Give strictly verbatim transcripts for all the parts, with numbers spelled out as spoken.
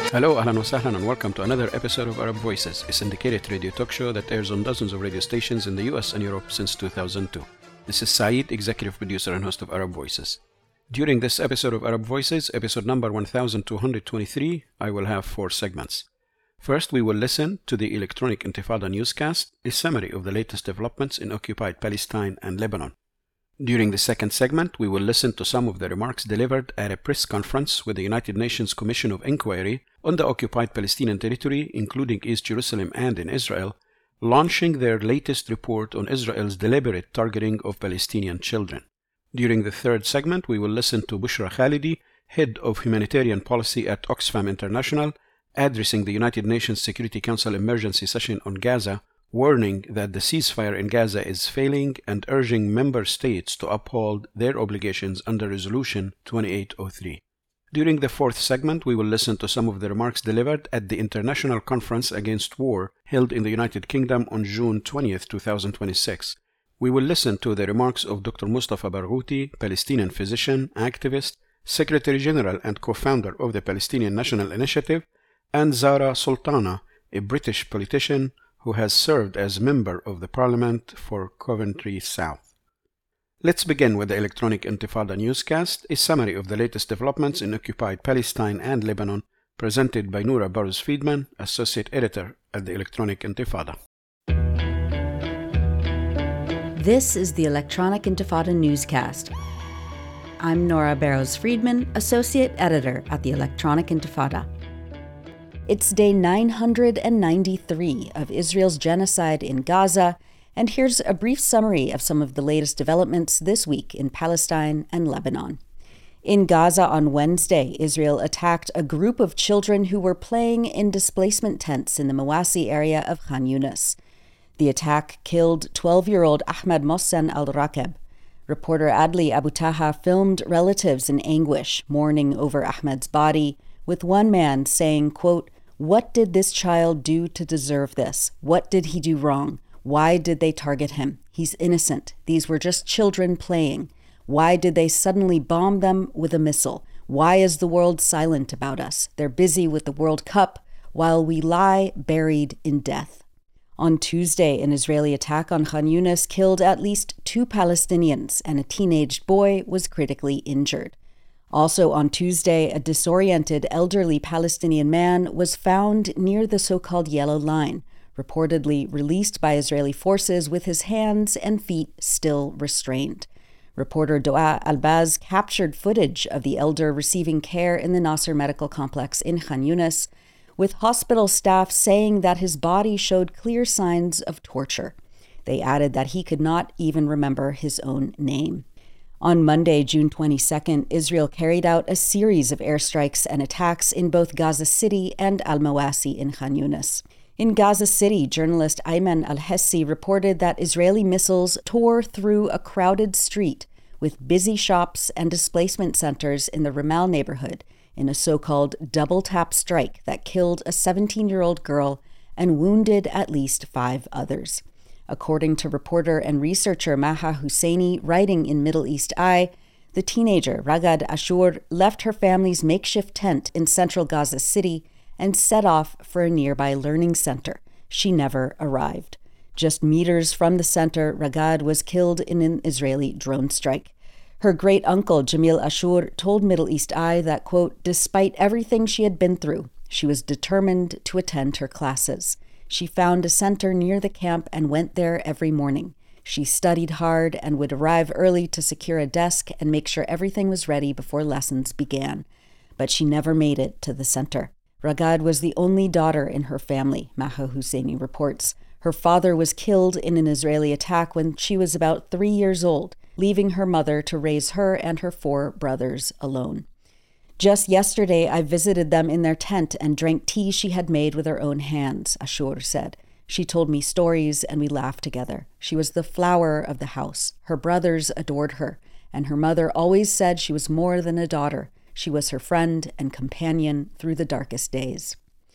Hello, ahlan wa sahlan, and welcome to another episode of Arab Voices, a syndicated radio talk show that airs on dozens of radio stations in the U S and Europe since two thousand two. This is Saeed, executive producer and host of Arab Voices. During this episode of Arab Voices, episode number one thousand two hundred twenty-three, I will have four segments. First, we will listen to the Electronic Intifada newscast, a summary of the latest developments in occupied Palestine and Lebanon. During the second segment, we will listen to some of the remarks delivered at a press conference with the United Nations Commission of Inquiry on the occupied Palestinian territory, including East Jerusalem and in Israel, launching their latest report on Israel's deliberate targeting of Palestinian children. During the third segment, we will listen to Bushra Khalidi, head of humanitarian policy at Oxfam International, addressing the United Nations Security Council emergency session on Gaza, warning that the ceasefire in Gaza is failing and urging member states to uphold their obligations under Resolution twenty-eight oh three. During the fourth segment, we will listen to some of the remarks delivered at the International Conference Against War held in the United Kingdom on June twentieth, twenty twenty-six. We will listen to the remarks of Doctor Mustafa Barghouti, Palestinian physician, activist, Secretary General and co-founder of the Palestinian National Initiative, and Zara Sultana, a British politician who has served as member of the Parliament for Coventry South. Let's begin with the Electronic Intifada newscast, a summary of the latest developments in occupied Palestine and Lebanon, presented by Noura Burrows-Friedman, Associate Editor at the Electronic Intifada. This is the Electronic Intifada newscast. I'm Noura Burrows-Friedman, Associate Editor at the Electronic Intifada. It's day nine hundred ninety-three of Israel's genocide in Gaza, and here's a brief summary of some of the latest developments this week in Palestine and Lebanon. In Gaza on Wednesday, Israel attacked a group of children who were playing in displacement tents in the Mawasi area of Khan Yunis. The attack killed twelve-year-old Ahmed Mohsen al-Rakeb. Reporter Adli Abu Taha filmed relatives in anguish, mourning over Ahmed's body, with one man saying, quote, "What did this child do to deserve this? What did he do wrong? Why did they target him? He's innocent. These were just children playing. Why did they suddenly bomb them with a missile? Why is the world silent about us? They're busy with the World Cup while we lie buried in death." On Tuesday, an Israeli attack on Khan Yunis killed at least two Palestinians, and a teenage boy was critically injured. Also on Tuesday, a disoriented elderly Palestinian man was found near the so-called Yellow Line, reportedly released by Israeli forces with his hands and feet still restrained. Reporter Doa Albaz captured footage of the elder receiving care in the Nasser Medical Complex in Khan Yunis, with hospital staff saying that his body showed clear signs of torture. They added that he could not even remember his own name. On Monday, June twenty-second, Israel carried out a series of airstrikes and attacks in both Gaza City and Al-Mawasi in Khan Yunis. In Gaza City, journalist Ayman al-Hessi reported that Israeli missiles tore through a crowded street with busy shops and displacement centers in the Ramal neighborhood in a so-called double-tap strike that killed a seventeen-year-old girl and wounded at least five others. According to reporter and researcher Maha Husseini, writing in Middle East Eye, the teenager Ragad Ashur left her family's makeshift tent in central Gaza City and set off for a nearby learning center. She never arrived. Just meters from the center, Ragad was killed in an Israeli drone strike. Her great-uncle Jamil Ashur told Middle East Eye that, quote, "Despite everything she had been through, she was determined to attend her classes. She found a center near the camp and went there every morning. She studied hard and would arrive early to secure a desk and make sure everything was ready before lessons began. But she never made it to the center." Ragad was the only daughter in her family, Maha Husseini reports. Her father was killed in an Israeli attack when she was about three years old, leaving her mother to raise her and her four brothers alone. "Just yesterday, I visited them in their tent and drank tea she had made with her own hands," Ashur said. "She told me stories and we laughed together. She was the flower of the house. Her brothers adored her, and her mother always said she was more than a daughter. She was her friend and companion through the darkest days."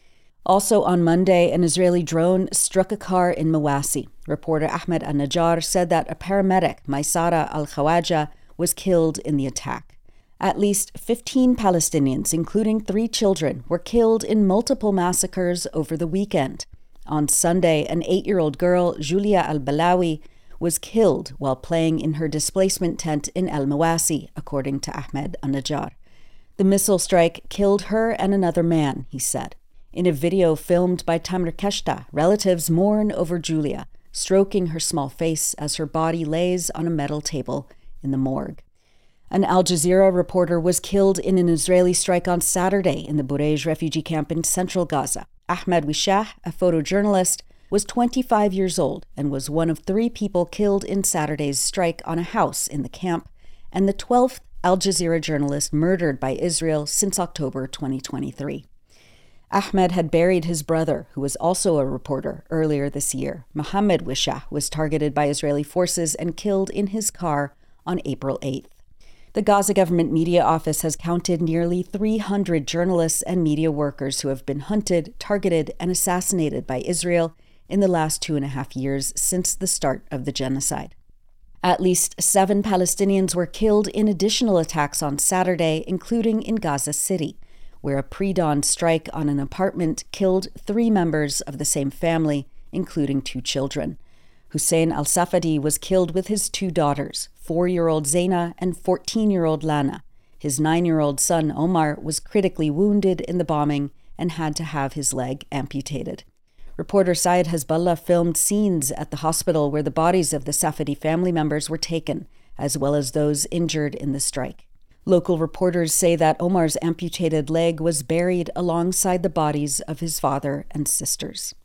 Also on Monday, an Israeli drone struck a car in Mawasi. Reporter Ahmed Al-Najjar said that a paramedic, Maysara Al-Khawaja, was killed in the attack. At least fifteen Palestinians, including three children, were killed in multiple massacres over the weekend. On Sunday, an eight-year-old girl, Julia al-Balawi, was killed while playing in her displacement tent in El Mawasi, according to Ahmed al-Najjar. The missile strike killed her and another man, he said. In a video filmed by Tamr Keshta, relatives mourn over Julia, stroking her small face as her body lays on a metal table in the morgue. An Al Jazeera reporter was killed in an Israeli strike on Saturday in the Burej refugee camp in central Gaza. Ahmed Wishah, a photojournalist, was twenty-five years old and was one of three people killed in Saturday's strike on a house in the camp, and the twelfth Al Jazeera journalist murdered by Israel since October twenty twenty-three. Ahmed had buried his brother, who was also a reporter, earlier this year. Mohammed Wishah was targeted by Israeli forces and killed in his car on April eighth. The Gaza government media office has counted nearly three hundred journalists and media workers who have been hunted, targeted, and assassinated by Israel in the last two and a half years since the start of the genocide. At least seven Palestinians were killed in additional attacks on Saturday, including in Gaza City, where a pre-dawn strike on an apartment killed three members of the same family, including two children. Hussein al-Safadi was killed with his two daughters, four-year-old Zaina and fourteen-year-old Lana. His nine-year-old son Omar was critically wounded in the bombing and had to have his leg amputated. Reporter Syed Hezbollah filmed scenes at the hospital where the bodies of the Safadi family members were taken, as well as those injured in the strike. Local reporters say that Omar's amputated leg was buried alongside the bodies of his father and sisters.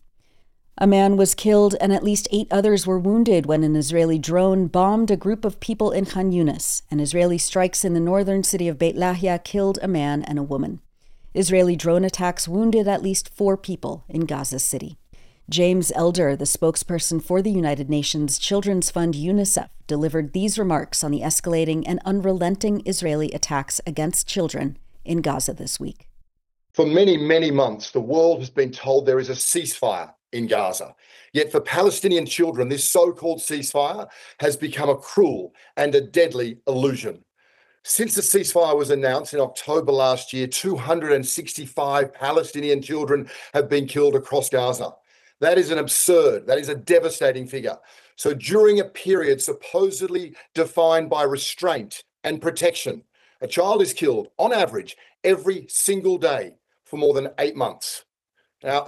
A man was killed and at least eight others were wounded when an Israeli drone bombed a group of people in Khan Yunis, and Israeli strikes in the northern city of Beit Lahia killed a man and a woman. Israeli drone attacks wounded at least four people in Gaza City. James Elder, the spokesperson for the United Nations Children's Fund UNICEF, delivered these remarks on the escalating and unrelenting Israeli attacks against children in Gaza this week. For many, many months, the world has been told there is a ceasefire in Gaza. Yet for Palestinian children, this so-called ceasefire has become a cruel and a deadly illusion. Since the ceasefire was announced in October last year, two hundred sixty-five Palestinian children have been killed across Gaza. That is an absurd, that is a devastating figure. So during a period supposedly defined by restraint and protection, a child is killed on average every single day for more than eight months. Now,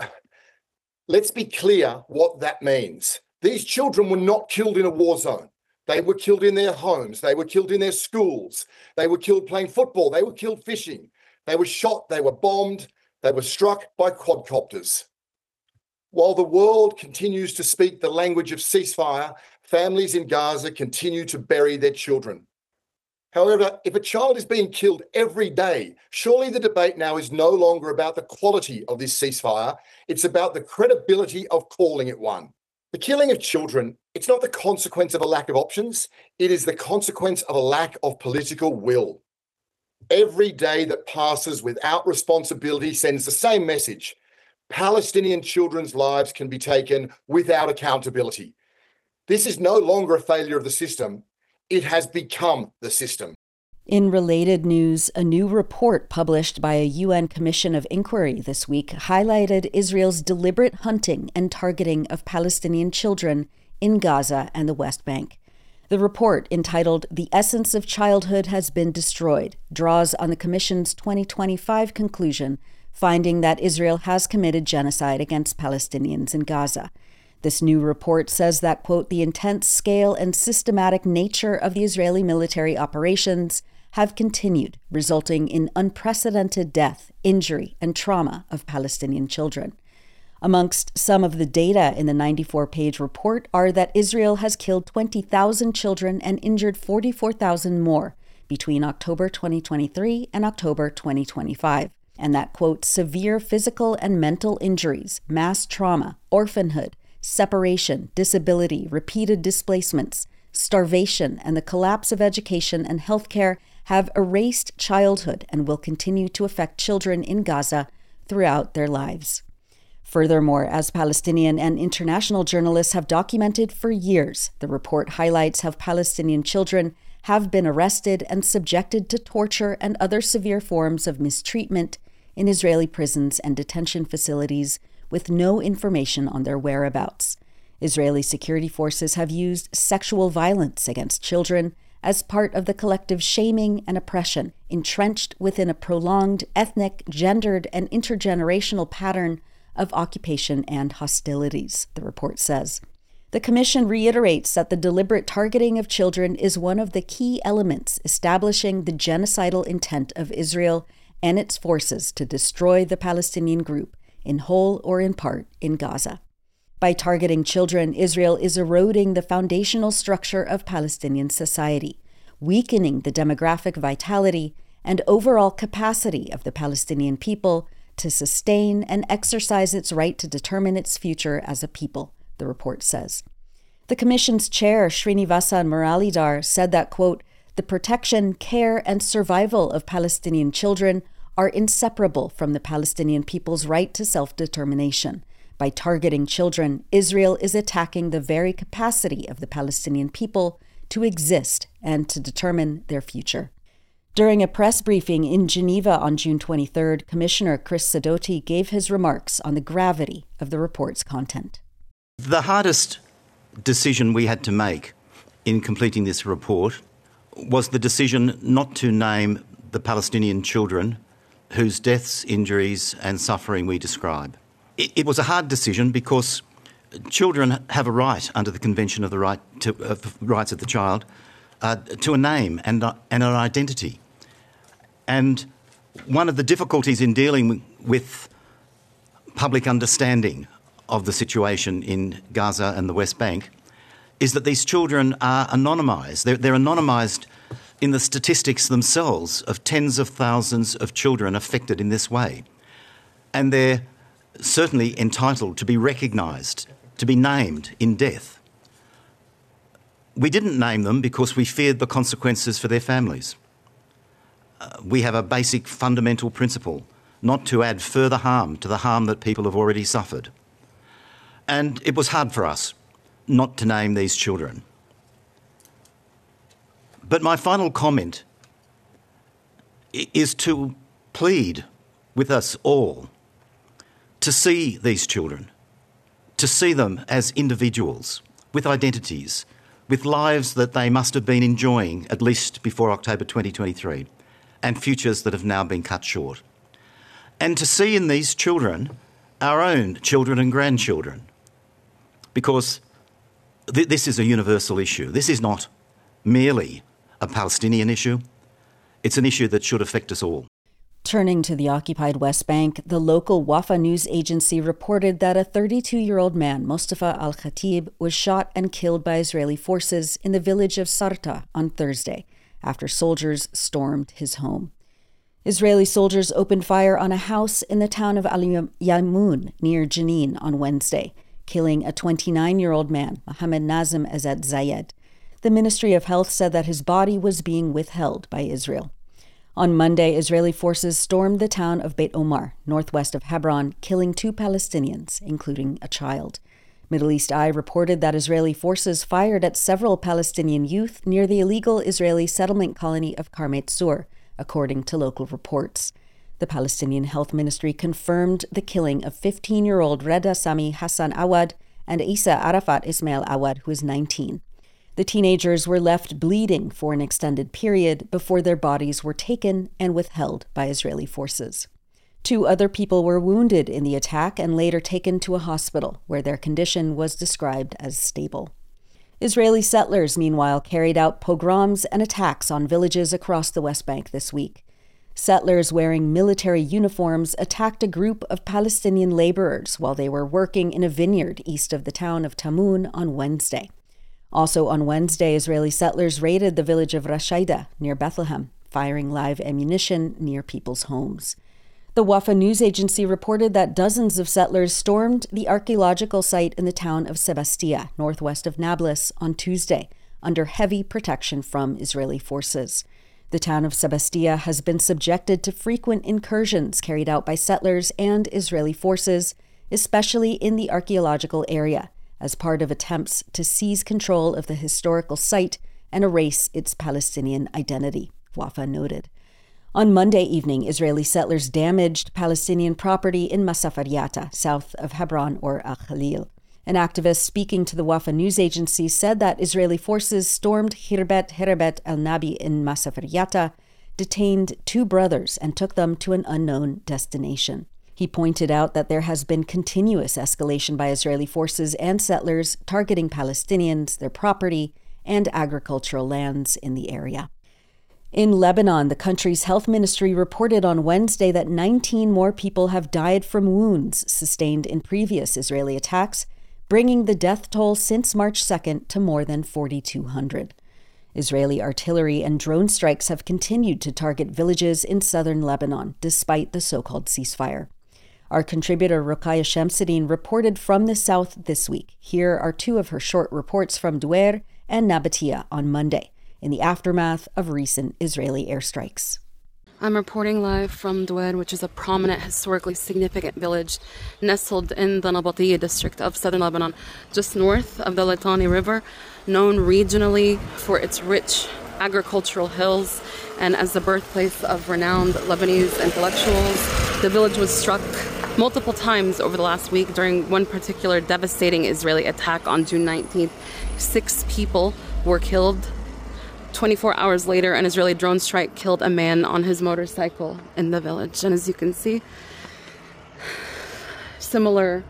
let's be clear what that means. These children were not killed in a war zone. They were killed in their homes. They were killed in their schools. They were killed playing football. They were killed fishing. They were shot. They were bombed. They were struck by quadcopters. While the world continues to speak the language of ceasefire, families in Gaza continue to bury their children. However, if a child is being killed every day, surely the debate now is no longer about the quality of this ceasefire. It's about the credibility of calling it one. The killing of children, it's not the consequence of a lack of options. It is the consequence of a lack of political will. Every day that passes without responsibility sends the same message. Palestinian children's lives can be taken without accountability. This is no longer a failure of the system. It has become the system. In related news, a new report published by a U N Commission of Inquiry this week highlighted Israel's deliberate hunting and targeting of Palestinian children in Gaza and the West Bank. The report, entitled "The Essence of Childhood Has Been Destroyed," draws on the Commission's twenty twenty-five conclusion, finding that Israel has committed genocide against Palestinians in Gaza. This new report says that, quote, "the intense scale and systematic nature of the Israeli military operations have continued, resulting in unprecedented death, injury, and trauma of Palestinian children." Amongst some of the data in the ninety-four page report are that Israel has killed twenty thousand children and injured forty-four thousand more between October twenty twenty-three and October twenty twenty-five. And that, quote, "severe physical and mental injuries, mass trauma, orphanhood, separation, disability, repeated displacements, starvation, and the collapse of education and healthcare have erased childhood and will continue to affect children in Gaza throughout their lives." Furthermore, as Palestinian and international journalists have documented for years, the report highlights how Palestinian children have been arrested and subjected to torture and other severe forms of mistreatment in Israeli prisons and detention facilities with no information on their whereabouts. Israeli security forces have used sexual violence against children as part of the collective shaming and oppression entrenched within a prolonged ethnic, gendered, and intergenerational pattern of occupation and hostilities, the report says. The Commission reiterates that the deliberate targeting of children is one of the key elements establishing the genocidal intent of Israel and its forces to destroy the Palestinian group, in whole or in part, in Gaza. By targeting children, Israel is eroding the foundational structure of Palestinian society, weakening the demographic vitality and overall capacity of the Palestinian people to sustain and exercise its right to determine its future as a people, the report says. The Commission's chair, Srinivasa Muralidhar, said that, quote, the protection, care, and survival of Palestinian children are inseparable from the Palestinian people's right to self-determination. By targeting children, Israel is attacking the very capacity of the Palestinian people to exist and to determine their future. During a press briefing in Geneva on June twenty-third, Commissioner Chris Sidoti gave his remarks on the gravity of the report's content. The hardest decision we had to make in completing this report was the decision not to name the Palestinian children whose deaths, injuries and suffering we describe. It, it was a hard decision because children have a right under the Convention of the Right to, of Rights of the Child uh, to a name and, uh, and an identity. And one of the difficulties in dealing with public understanding of the situation in Gaza and the West Bank is that these children are anonymised. They're, they're anonymised in the statistics themselves of tens of thousands of children affected in this way. And they're certainly entitled to be recognised, to be named in death. We didn't name them because we feared the consequences for their families. Uh, we have a basic fundamental principle not to add further harm to the harm that people have already suffered. And it was hard for us not to name these children. But my final comment is to plead with us all to see these children, to see them as individuals with identities, with lives that they must have been enjoying at least before October twenty twenty-three, and futures that have now been cut short. And to see in these children our own children and grandchildren, because th- this is a universal issue. This is not merely a Palestinian issue. It's an issue that should affect us all. Turning to the occupied West Bank, the local Wafa news agency reported that a thirty-two-year-old man, Mustafa al-Khatib, was shot and killed by Israeli forces in the village of Sarta on Thursday after soldiers stormed his home. Israeli soldiers opened fire on a house in the town of Al-Yamun near Jenin on Wednesday, killing a twenty-nine-year-old man, Mohammed Nazem Azad Zayed. The Ministry of Health said that his body was being withheld by Israel. On Monday, Israeli forces stormed the town of Beit Omar, northwest of Hebron, killing two Palestinians, including a child. Middle East Eye reported that Israeli forces fired at several Palestinian youth near the illegal Israeli settlement colony of Karmet Zur, according to local reports. The Palestinian Health Ministry confirmed the killing of fifteen-year-old Reda Sami Hassan Awad and Isa Arafat Ismail Awad, who is nineteen. The teenagers were left bleeding for an extended period before their bodies were taken and withheld by Israeli forces. Two other people were wounded in the attack and later taken to a hospital, where their condition was described as stable. Israeli settlers, meanwhile, carried out pogroms and attacks on villages across the West Bank this week. Settlers wearing military uniforms attacked a group of Palestinian laborers while they were working in a vineyard east of the town of Tamun on Wednesday. Also on Wednesday, Israeli settlers raided the village of Rashaida near Bethlehem, firing live ammunition near people's homes. The Wafa news agency reported that dozens of settlers stormed the archaeological site in the town of Sebastia, northwest of Nablus, on Tuesday, under heavy protection from Israeli forces. The town of Sebastia has been subjected to frequent incursions carried out by settlers and Israeli forces, especially in the archaeological area, as part of attempts to seize control of the historical site and erase its Palestinian identity, Wafa noted. On Monday evening, Israeli settlers damaged Palestinian property in Masafaryata, south of Hebron or Al-Khalil. An activist speaking to the Wafa news agency said that Israeli forces stormed Khirbet Herebet el-Nabi in Masafaryata, detained two brothers, and took them to an unknown destination. He pointed out that there has been continuous escalation by Israeli forces and settlers targeting Palestinians, their property, and agricultural lands in the area. In Lebanon, the country's health ministry reported on Wednesday that nineteen more people have died from wounds sustained in previous Israeli attacks, bringing the death toll since March second to more than forty-two hundred. Israeli artillery and drone strikes have continued to target villages in southern Lebanon, despite the so-called ceasefire. Our contributor Rokhaya Shamsuddin reported from the south this week. Here are two of her short reports from Duer and Nabatea on Monday, in the aftermath of recent Israeli airstrikes. I'm reporting live from Duer, which is a prominent, historically significant village nestled in the Nabatea district of southern Lebanon, just north of the Litani River, known regionally for its rich agricultural hills and as the birthplace of renowned Lebanese intellectuals. The village was struck multiple times over the last week during one particular devastating Israeli attack on June nineteenth. Six people were killed. twenty-four hours later, an Israeli drone strike killed a man on his motorcycle in the village. And as you can see, similar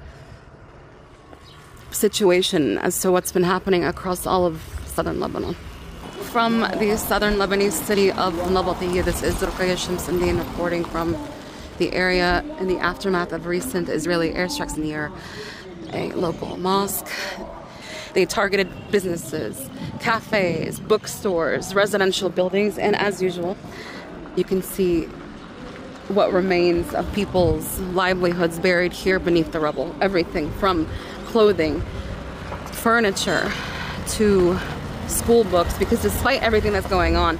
situation as to what's been happening across all of southern Lebanon. From the southern Lebanese city of Nabatea, this is Rokhaya Shamsuddin reporting from the area in the aftermath of recent Israeli airstrikes near a local mosque. They targeted businesses, cafes, bookstores, residential buildings, and as usual, you can see what remains of people's livelihoods buried here beneath the rubble. Everything from clothing, furniture, to school books, because despite everything that's going on,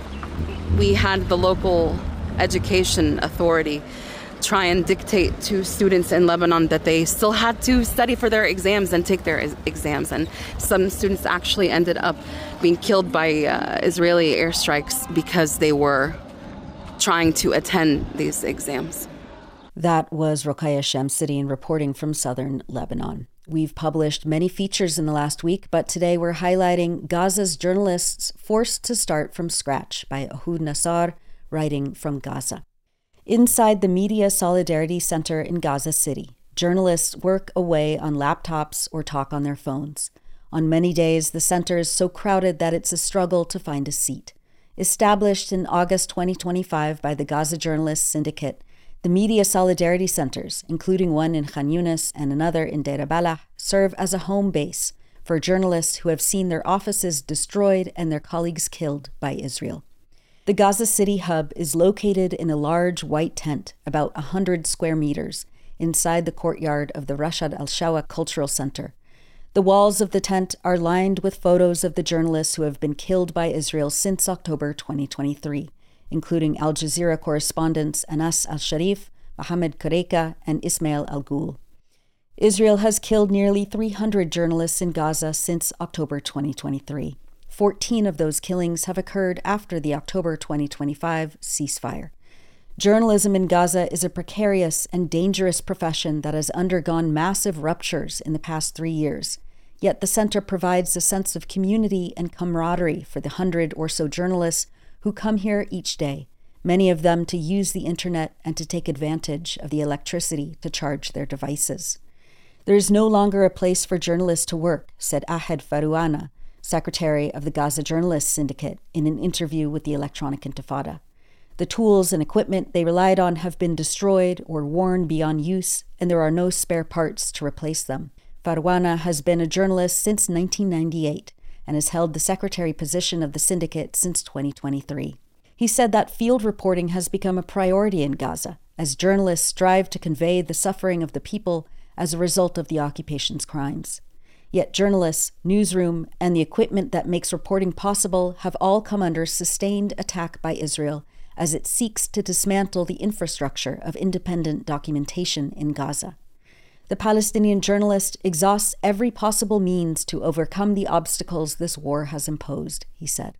we had the local education authority try and dictate to students in Lebanon that they still had to study for their exams and take their exams. And some students actually ended up being killed by uh, Israeli airstrikes because they were trying to attend these exams. That was Rokhaya Shamsuddin reporting from southern Lebanon. We've published many features in the last week, but today we're highlighting Gaza's journalists forced to start from scratch by Ehud Nassar, writing from Gaza. Inside the Media Solidarity Center in Gaza City, journalists work away on laptops or talk on their phones. On many days, the center is so crowded that it's a struggle to find a seat. Established in August twenty twenty-five by the Gaza Journalists Syndicate, the Media Solidarity Centers, including one in Khan Yunis and another in Deir Balah, serve as a home base for journalists who have seen their offices destroyed and their colleagues killed by Israel. The Gaza City hub is located in a large white tent, about one hundred square meters, inside the courtyard of the Rashad al-Shawa Cultural Center. The walls of the tent are lined with photos of the journalists who have been killed by Israel since October twenty twenty-three, including Al Jazeera correspondents Anas al-Sharif, Mohammed Kureika, and Ismail al-Ghul. Israel has killed nearly three hundred journalists in Gaza since October twenty twenty-three. fourteen of those killings have occurred after the October twenty twenty-five ceasefire. Journalism in Gaza is a precarious and dangerous profession that has undergone massive ruptures in the past three years. Yet the center provides a sense of community and camaraderie for the hundred or so journalists who come here each day, many of them to use the internet and to take advantage of the electricity to charge their devices. There is no longer a place for journalists to work, said Ahed Farouana, secretary of the Gaza Journalists Syndicate, in an interview with the Electronic Intifada. The tools and equipment they relied on have been destroyed or worn beyond use, and there are no spare parts to replace them. Farouana has been a journalist since nineteen ninety-eight and has held the secretary position of the syndicate since twenty twenty-three. He said that field reporting has become a priority in Gaza, as journalists strive to convey the suffering of the people as a result of the occupation's crimes. Yet journalists, newsroom, and the equipment that makes reporting possible have all come under sustained attack by Israel as it seeks to dismantle the infrastructure of independent documentation in Gaza. The Palestinian journalist exhausts every possible means to overcome the obstacles this war has imposed, he said.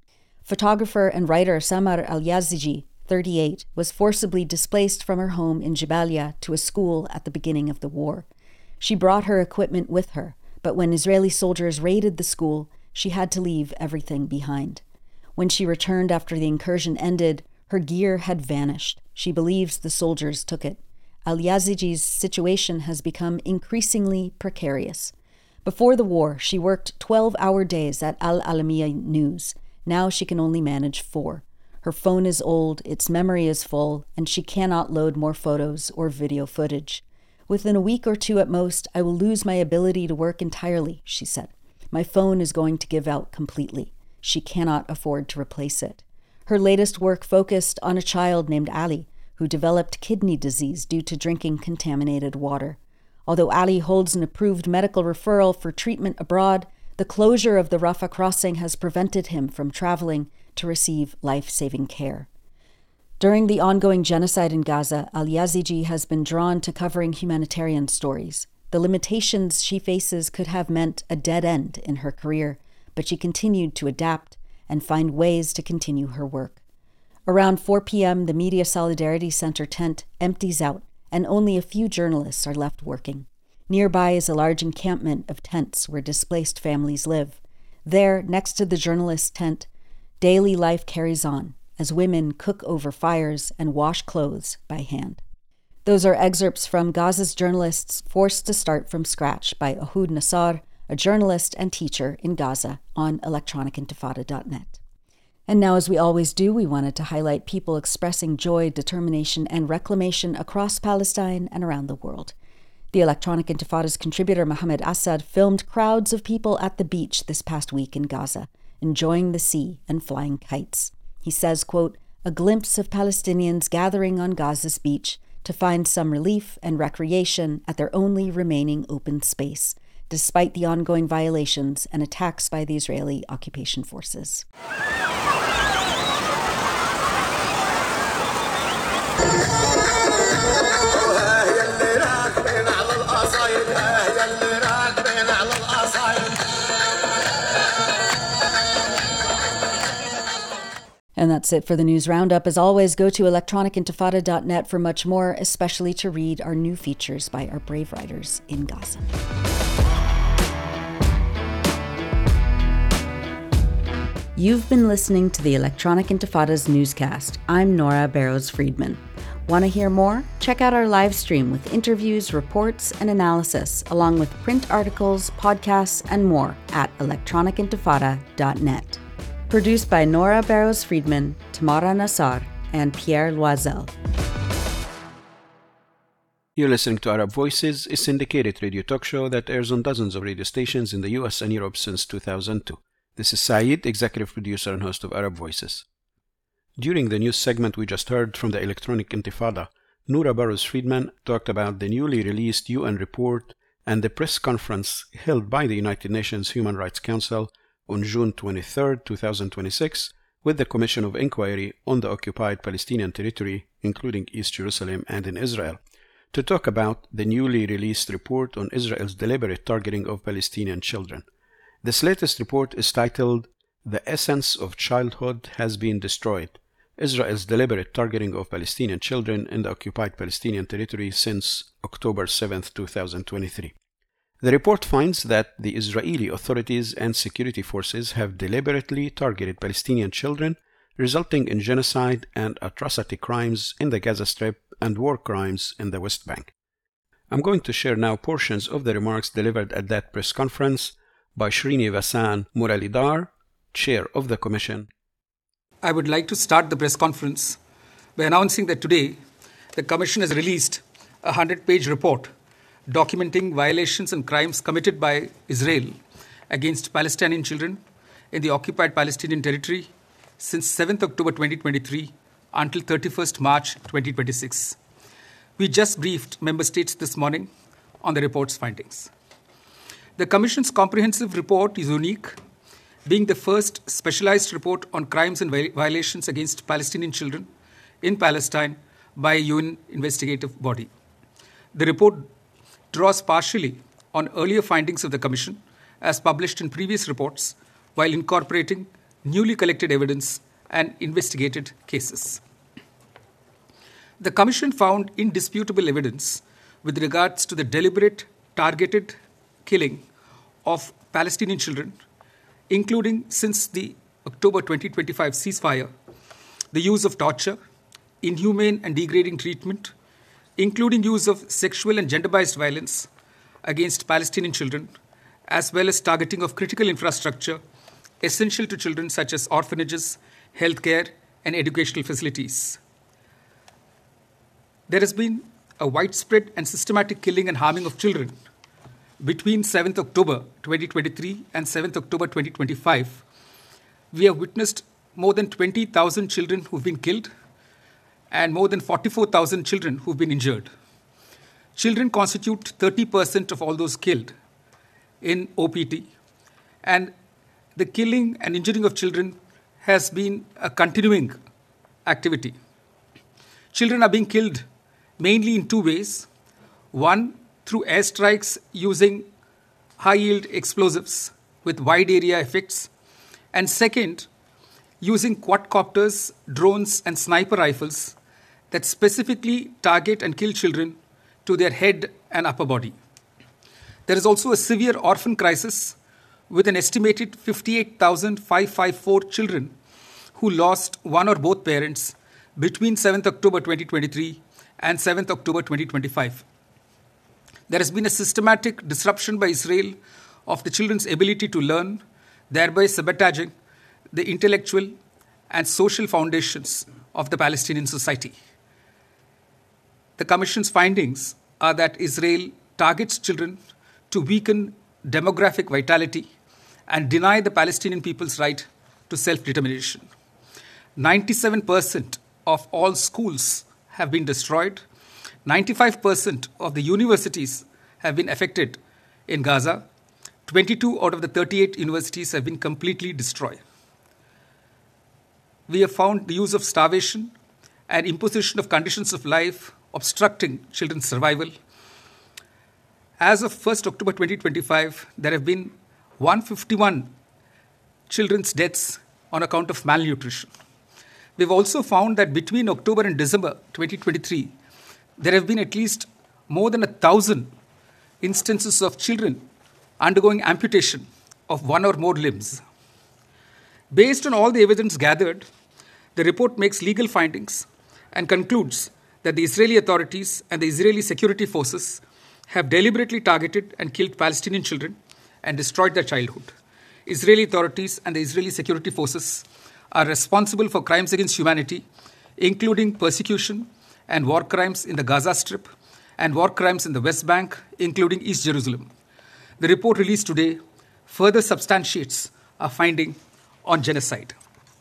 Photographer and writer Samar Al-Yazigi, thirty-eight, was forcibly displaced from her home in Jabalia to a school at the beginning of the war. She brought her equipment with her, but when Israeli soldiers raided the school, she had to leave everything behind. When she returned after the incursion ended, her gear had vanished. She believes the soldiers took it. Al-Yaziji's situation has become increasingly precarious. Before the war, she worked twelve-hour days at Al-Alamiya News. Now she can only manage four. Her phone is old, its memory is full, and she cannot load more photos or video footage. Within a week or two at most, I will lose my ability to work entirely, she said. My phone is going to give out completely. She cannot afford to replace it. Her latest work focused on a child named Ali, who developed kidney disease due to drinking contaminated water. Although Ali holds an approved medical referral for treatment abroad, the closure of the Rafah crossing has prevented him from traveling to receive life-saving care. During the ongoing genocide in Gaza, Al-Yazigi has been drawn to covering humanitarian stories. The limitations she faces could have meant a dead end in her career, but she continued to adapt and find ways to continue her work. Around four p.m., the Media Solidarity Center tent empties out, and only a few journalists are left working. Nearby is a large encampment of tents where displaced families live. There, next to the journalist's tent, daily life carries on as women cook over fires and wash clothes by hand. Those are excerpts from Gaza's Journalists Forced to Start from Scratch by Ahud Nassar, a journalist and teacher in Gaza, on electronic intifada dot net. And now, as we always do, we wanted to highlight people expressing joy, determination, and reclamation across Palestine and around the world. The Electronic Intifada's contributor Mohammed Assad filmed crowds of people at the beach this past week in Gaza, enjoying the sea and flying kites. He says, quote, a glimpse of Palestinians gathering on Gaza's beach to find some relief and recreation at their only remaining open space, despite the ongoing violations and attacks by the Israeli occupation forces. And that's it for the news roundup. As always, go to electronic intifada dot net for much more, especially to read our new features by our brave writers in Gaza. You've been listening to the Electronic Intifada's newscast. I'm Nora Barrows-Friedman. Want to hear more? Check out our live stream with interviews, reports, and analysis, along with print articles, podcasts, and more at electronic intifada dot net. Produced by Nora Barrows-Friedman, Tamara Nassar, and Pierre Loisel. You're listening to Arab Voices, a syndicated radio talk show that airs on dozens of radio stations in the U S and Europe since two thousand two. This is Saeed, executive producer and host of Arab Voices. During the news segment we just heard from the Electronic Intifada, Nora Barrows-Friedman talked about the newly released U N report and the press conference held by the United Nations Human Rights Council on June twenty-third, twenty twenty-six, with the Commission of Inquiry on the Occupied Palestinian Territory, including East Jerusalem and in Israel, to talk about the newly released report on Israel's deliberate targeting of Palestinian children. This latest report is titled, The Essence of Childhood Has Been Destroyed, Israel's Deliberate Targeting of Palestinian Children in the Occupied Palestinian Territory since October seventh, twenty twenty-three. The report finds that the Israeli authorities and security forces have deliberately targeted Palestinian children, resulting in genocide and atrocity crimes in the Gaza Strip and war crimes in the West Bank. I'm going to share now portions of the remarks delivered at that press conference by Srini Vasan Muralidhar, chair of the commission. I would like to start the press conference by announcing that today the commission has released a hundred-page report documenting violations and crimes committed by Israel against Palestinian children in the occupied Palestinian territory since seventh October twenty twenty-three until thirty-first March twenty twenty-six. We just briefed member states this morning on the report's findings. The Commission's comprehensive report is unique, being the first specialized report on crimes and violations against Palestinian children in Palestine by a U N investigative body. The report draws partially on earlier findings of the Commission as published in previous reports while incorporating newly collected evidence, and investigated cases. The Commission found indisputable evidence with regards to the deliberate, targeted killing of Palestinian children, including since the October twenty twenty-five ceasefire, the use of torture, inhumane and degrading treatment, including use of sexual and gender-based violence against Palestinian children, as well as targeting of critical infrastructure essential to children such as orphanages, healthcare, and educational facilities. There has been a widespread and systematic killing and harming of children between seventh October twenty twenty-three and seventh October twenty twenty-five. We have witnessed more than twenty thousand children who've been killed and more than forty-four thousand children who've been injured. Children constitute thirty percent of all those killed in O P T, and the killing and injuring of children has been a continuing activity. Children are being killed mainly in two ways. One, through airstrikes using high-yield explosives with wide area effects. And second, using quadcopters, drones, and sniper rifles that specifically target and kill children to their head and upper body. There is also a severe orphan crisis with an estimated fifty-eight thousand five hundred fifty-four children who lost one or both parents between seventh October twenty twenty-three and seventh October twenty twenty-five. There has been a systematic disruption by Israel of the children's ability to learn, thereby sabotaging the intellectual and social foundations of the Palestinian society. The Commission's findings are that Israel targets children to weaken demographic vitality and deny the Palestinian people's right to self-determination. ninety-seven percent of all schools have been destroyed. ninety-five percent of the universities have been affected in Gaza. twenty-two out of the thirty-eight universities have been completely destroyed. We have found the use of starvation and imposition of conditions of life obstructing children's survival. As of first October twenty twenty-five, there have been one hundred fifty-one children's deaths on account of malnutrition. We've also found that between October and December twenty twenty-three, there have been at least more than a thousand instances of children undergoing amputation of one or more limbs. Based on all the evidence gathered, the report makes legal findings and concludes that the Israeli authorities and the Israeli security forces have deliberately targeted and killed Palestinian children and destroyed their childhood. Israeli authorities and the Israeli security forces are responsible for crimes against humanity, including persecution and war crimes in the Gaza Strip and war crimes in the West Bank, including East Jerusalem. The report released today further substantiates our finding on genocide.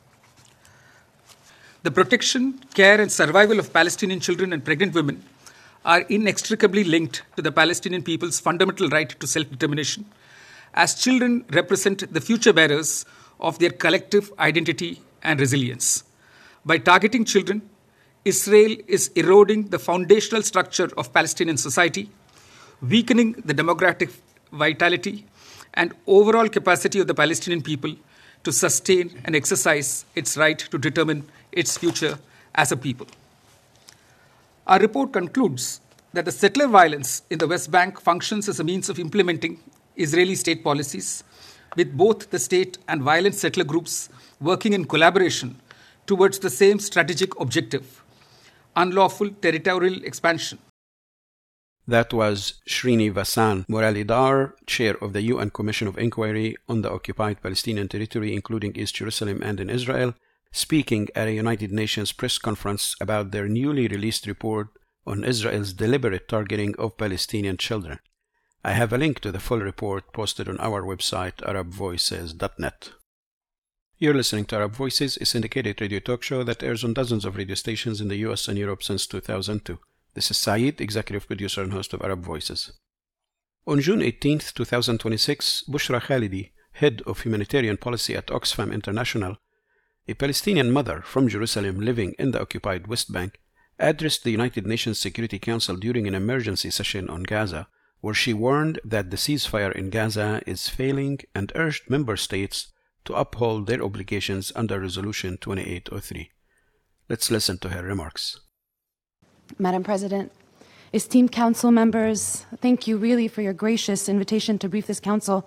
The protection, care, and survival of Palestinian children and pregnant women are inextricably linked to the Palestinian people's fundamental right to self-determination, as children represent the future bearers of their collective identity and resilience. By targeting children, Israel is eroding the foundational structure of Palestinian society, weakening the democratic vitality and overall capacity of the Palestinian people to sustain and exercise its right to determine its future as a people. Our report concludes that the settler violence in the West Bank functions as a means of implementing Israeli state policies, with both the state and violent settler groups working in collaboration towards the same strategic objective: unlawful territorial expansion. That was Srinivasan Muralidhar, chair of the U N Commission of Inquiry on the Occupied Palestinian Territory, including East Jerusalem and in Israel, speaking at a United Nations press conference about their newly released report on Israel's deliberate targeting of Palestinian children. I have a link to the full report posted on our website, arab voices dot net. You're listening to Arab Voices, a syndicated radio talk show that airs on dozens of radio stations in the U S and Europe since two thousand two. This is Saeed, executive producer and host of Arab Voices. On June eighteenth, twenty twenty-six, Bushra Khalidi, head of humanitarian policy at Oxfam International, a Palestinian mother from Jerusalem living in the occupied West Bank, addressed the United Nations Security Council during an emergency session on Gaza, where she warned that the ceasefire in Gaza is failing and urged member states to uphold their obligations under Resolution twenty-eight oh three. Let's listen to her remarks. Madam President, esteemed council members, thank you really for your gracious invitation to brief this council.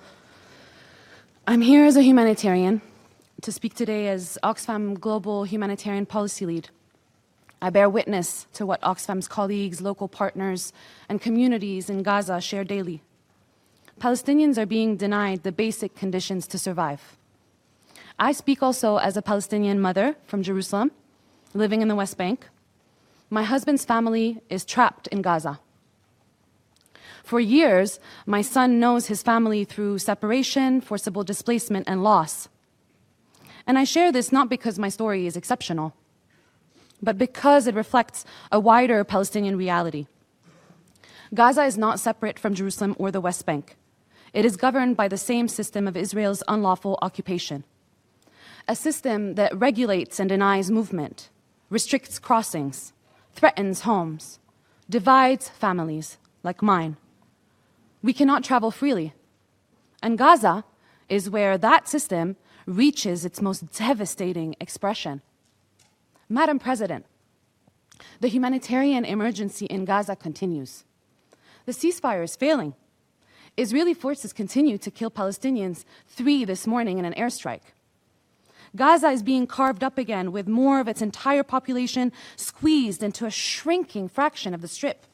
I'm here as a humanitarian to speak today as Oxfam Global Humanitarian Policy Lead. I bear witness to what Oxfam's colleagues, local partners, and communities in Gaza share daily. Palestinians are being denied the basic conditions to survive. I speak also as a Palestinian mother from Jerusalem, living in the West Bank. My husband's family is trapped in Gaza. For years, my son knows his family through separation, forcible displacement, and loss. And I share this not because my story is exceptional, but because it reflects a wider Palestinian reality. Gaza is not separate from Jerusalem or the West Bank. It is governed by the same system of Israel's unlawful occupation, a system that regulates and denies movement, restricts crossings, threatens homes, divides families like mine. We cannot travel freely, and Gaza is where that system reaches its most devastating expression. Madam President, the humanitarian emergency in Gaza continues. The ceasefire is failing. Israeli forces continue to kill Palestinians, three this morning in an airstrike. Gaza is being carved up again with more of its entire population squeezed into a shrinking fraction of the Strip.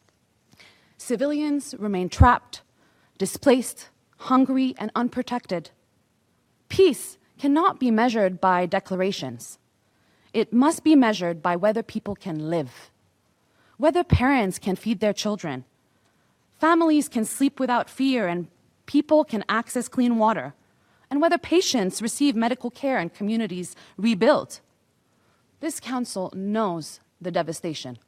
Civilians remain trapped, displaced, hungry, and unprotected. Peace cannot be measured by declarations. It must be measured by whether people can live, whether parents can feed their children, families can sleep without fear, and people can access clean water, and whether patients receive medical care and communities rebuild. This council knows the devastation.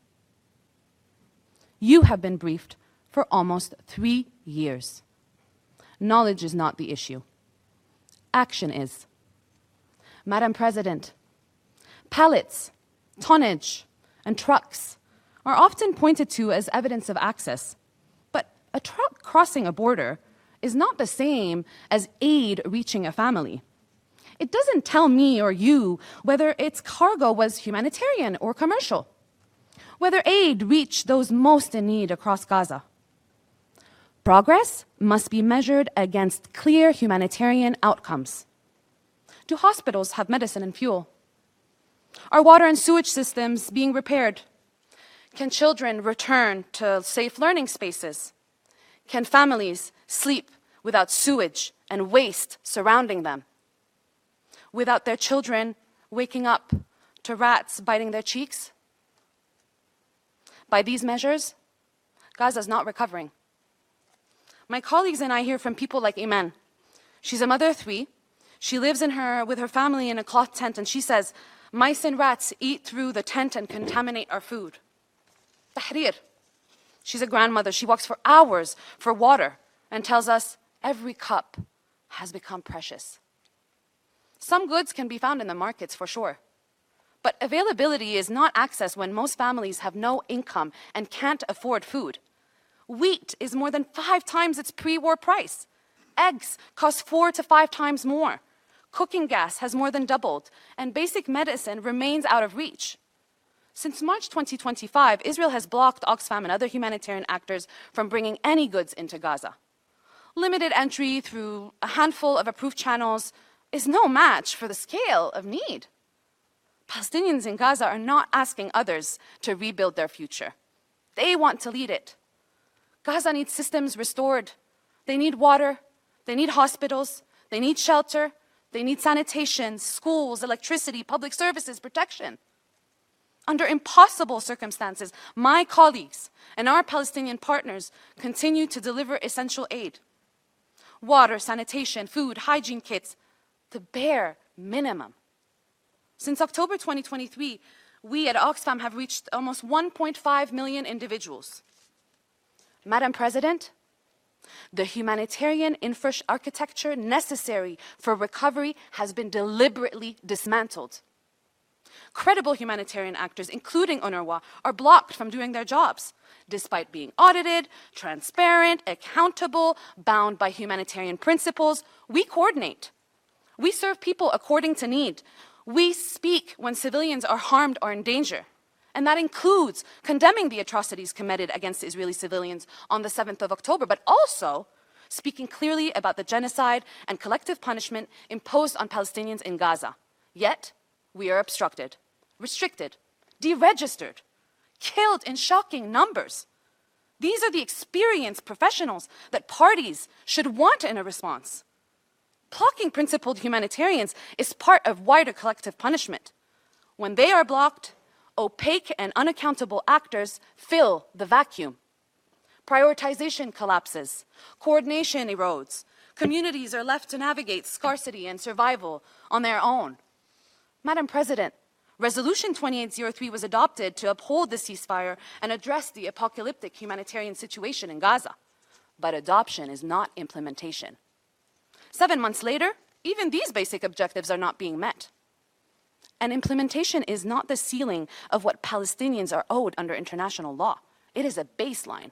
You have been briefed for almost three years. Knowledge is not the issue. Action is. Madam President, pallets, tonnage, and trucks are often pointed to as evidence of access. But a truck crossing a border is not the same as aid reaching a family. It doesn't tell me or you whether its cargo was humanitarian or commercial, whether aid reached those most in need across Gaza. Progress must be measured against clear humanitarian outcomes. Do hospitals have medicine and fuel? Are water and sewage systems being repaired? Can children return to safe learning spaces? Can families sleep without sewage and waste surrounding them? Without their children waking up to rats biting their cheeks? By these measures, Gaza is not recovering. My colleagues and I hear from people like Iman. She's a mother of three. She lives in her, with her family in a cloth tent, and she says, mice and rats eat through the tent and contaminate our food. Tahrir. She's a grandmother. She walks for hours for water and tells us every cup has become precious. Some goods can be found in the markets for sure, but availability is not access when most families have no income and can't afford food. Wheat is more than five times its pre-war price. Eggs cost four to five times more. Cooking gas has more than doubled, and basic medicine remains out of reach. Since March twenty twenty-five, Israel has blocked Oxfam and other humanitarian actors from bringing any goods into Gaza. Limited entry through a handful of approved channels is no match for the scale of need. Palestinians in Gaza are not asking others to rebuild their future. They want to lead it. Gaza needs systems restored. They need water. They need hospitals. They need shelter. They need sanitation, schools, electricity, public services, protection. Under impossible circumstances, my colleagues and our Palestinian partners continue to deliver essential aid. Water, sanitation, food, hygiene kits, the bare minimum. Since October twenty twenty-three, we at Oxfam have reached almost one point five million individuals. Madam President, the humanitarian infrastructure necessary for recovery has been deliberately dismantled. Credible humanitarian actors, including UNRWA, are blocked from doing their jobs, despite being audited, transparent, accountable, bound by humanitarian principles. We coordinate. We serve people according to need. We speak when civilians are harmed or in danger. And that includes condemning the atrocities committed against Israeli civilians on the seventh of October, but also speaking clearly about the genocide and collective punishment imposed on Palestinians in Gaza. Yet, we are obstructed, restricted, deregistered, killed in shocking numbers. These are the experienced professionals that parties should want in a response. Blocking principled humanitarians is part of wider collective punishment. When they are blocked, opaque and unaccountable actors fill the vacuum. Prioritization collapses, coordination erodes, communities are left to navigate scarcity and survival on their own. Madam President, Resolution twenty-eight oh three was adopted to uphold the ceasefire and address the apocalyptic humanitarian situation in Gaza. But adoption is not implementation. Seven months later, even these basic objectives are not being met. And implementation is not the ceiling of what Palestinians are owed under international law. It is a baseline.